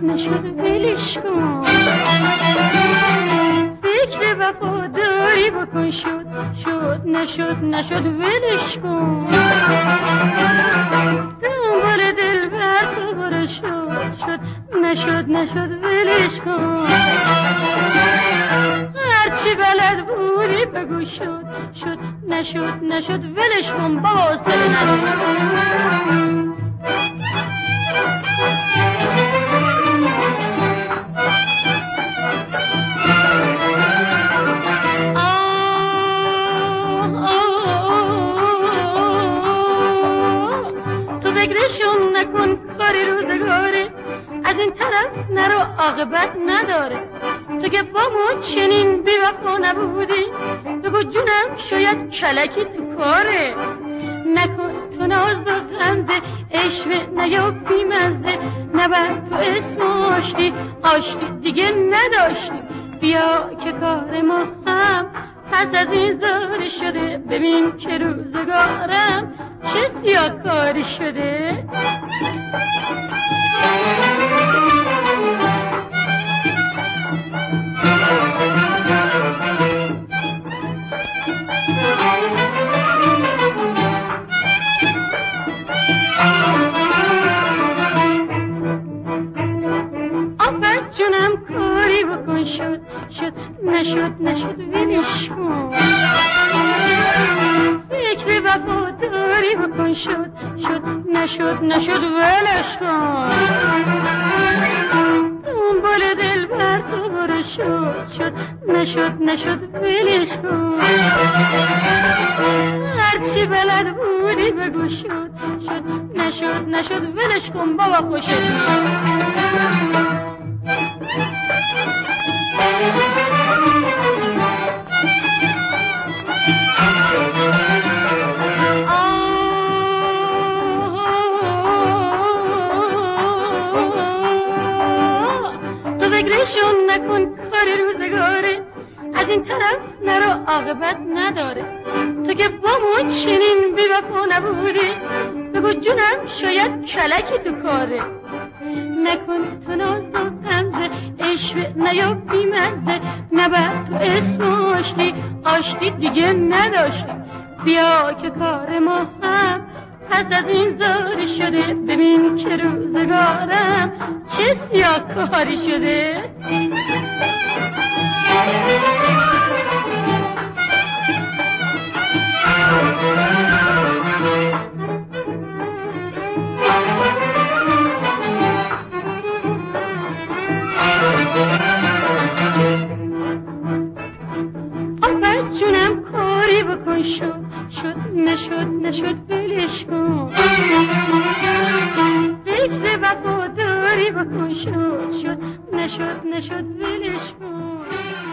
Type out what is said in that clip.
نشد ولش کن فکر وفاداری بکن شد نشد ولش کن دنبال دل بر تو برو شد نشد ولش کن هرچی بلد بودی بگو شد نشد ولش کن بابا سر نشد فکرشون نکن کاری روزگاره از این طرف نرو عاقبت نداره تو که با ما چنین بی‌وفا نبودی بگو جونم شاید کلکی تو کاره نکن تو ناز و غمزه عشوه نیا بیمزه نبر تو اسم آشتی دیگه نداشتی بیا که کار ما هم پس از این زار شده ببین که روزگارم چه سیاه‌کاری شده آفت جونم کاری بکن شد نشد ولش کن فکر وفاداری بکن شد نشد ولش کن دنبال دل بر تو برو شد نشد ولش کن هرچی بلد بودی بگو شد نشد ولش کن بابا خوشت فکرشون نکن کار روزگاره از این طرف نرو عاقبت نداره تو که با ما چنین بی‌وفا نبودی بگو جونم شاید کلکی تو کاره نکن تو ناز و غمزه عشوه نیا بیمزه نبر تو اسم آشتی دیگه نداشتی بیا که کار ما هم پس از این زار شده ببین که روزگارم چه سیاه‌کاری شده آفت جونم کاری بکن شد نشد ولش کن فکر وفاداری بکن شد نشد ولش کن